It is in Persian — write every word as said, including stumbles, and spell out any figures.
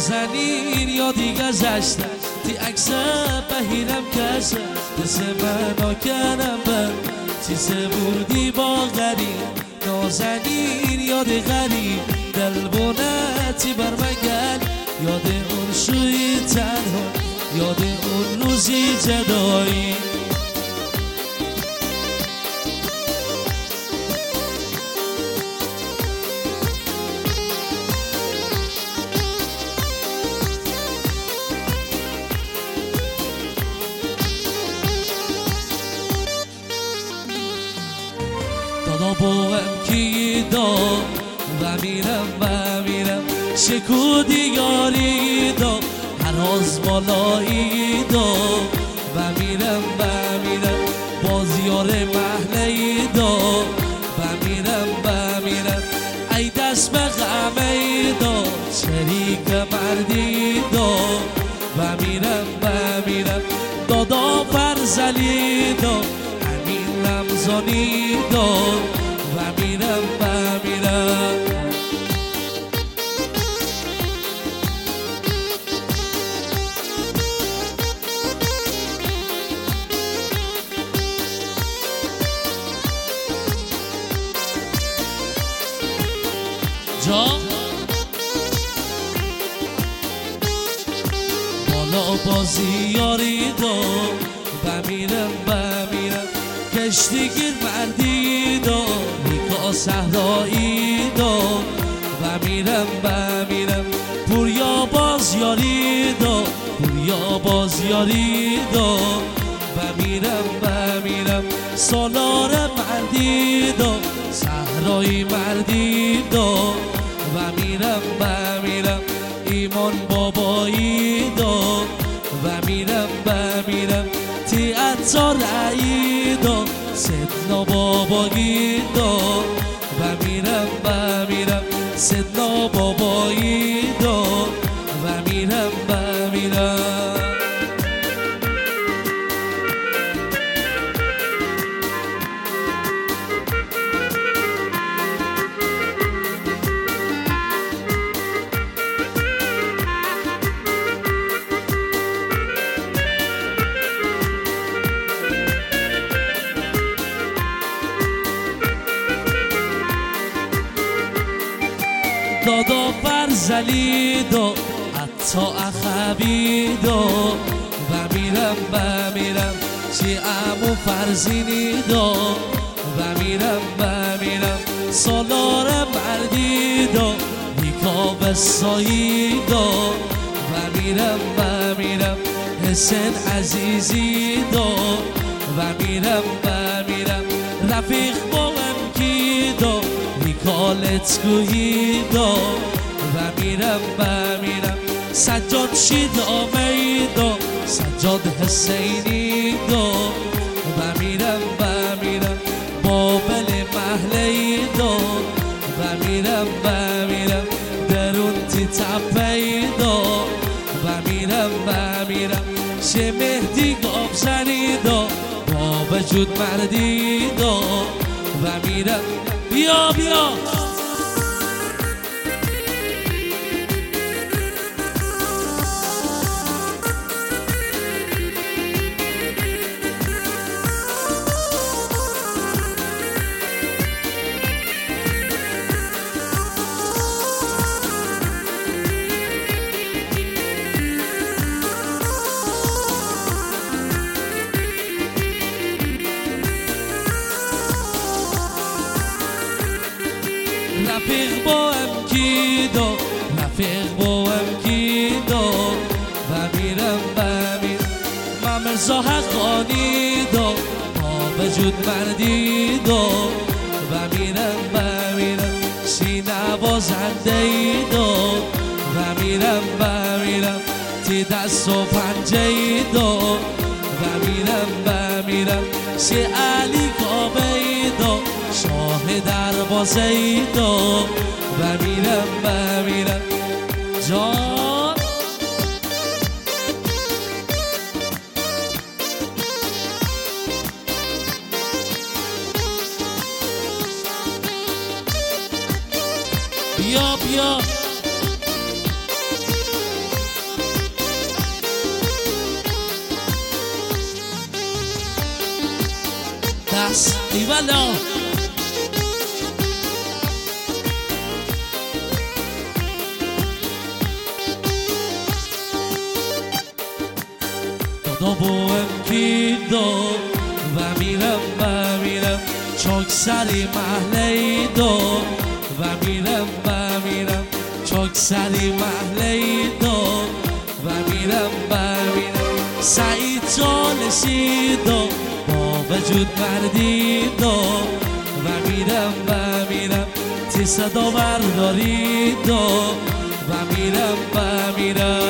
نازنین یادی گذشته تی عکس بهینم کشه دست منو کنم بر چیزه بردی با غریب نازنین یاد غریب دل بونتی بر مگل یاد اون شوی تنها یاد اون روزی جدایی دادا بوهم کی دا و میرم و میرم شکو دیگاری دا هر از بالایی دا و میرم و میرم بازیار محله دا و میرم و میرم ای دست به غمه دا شریک مردی دا و میرم و میرم دادا فرزلی دا همین رمزانی دا و میرم و میرم جا بالا بازیاری دا و میرم و میرم کشتیگیر مردی دا نیکا صحرایی دا و میرم و میرم پوریا بازیاری دا پوریا بازیاری دا و میرم و میرم سالار مردی دا صحرایی مردی دا و میرم و میرم ایمان بابایی دا و میرم و میرم تی عطار رعی دا سدنا بابایی دا و میرم و میرم سدنا بابایی دا و میرم و میرم دادا فرزلی دا حتی اخبی دا و میرم و میرم چی امو فرزینی دا و میرم و میرم سالار مردی دا نیکا بسایی دا و میرم و میرم حسین عزیزی دا و میرم و میرم رفیق باهم کی دا نیکالت گویی دا و میرم و میرم سجاد شیدا میدا سجاد حسینی دا و میرم و میرم بابل محله دا و میرم و میرم درون تی تپه دا و میرم و میرم شه مهدی گاب زنی دا با وجود مردی دا و میرم بیا بیا رفیق با هم کی دا رفیق با هم کی دا و میرم و میرم من مرزا حقانی دا با وجود مردی دا و میرم و میرم سی نوازنده ای دا و میرم و میرم تی دست و پنجه ای دا و میرم و میرم سی علی کابه ای دا شاه دروازه ای دا و میرم و میرم جان بیا بیا دست ای والا دادا بوم کی دو و میرم و میرم چاک سری محله دو و میرم و میرم چاک سری محله دو و میرم و میرم سعید جالشی دو با وجود مردی دو و میرم و میرم تی صدا برداری دو و میرم و میرم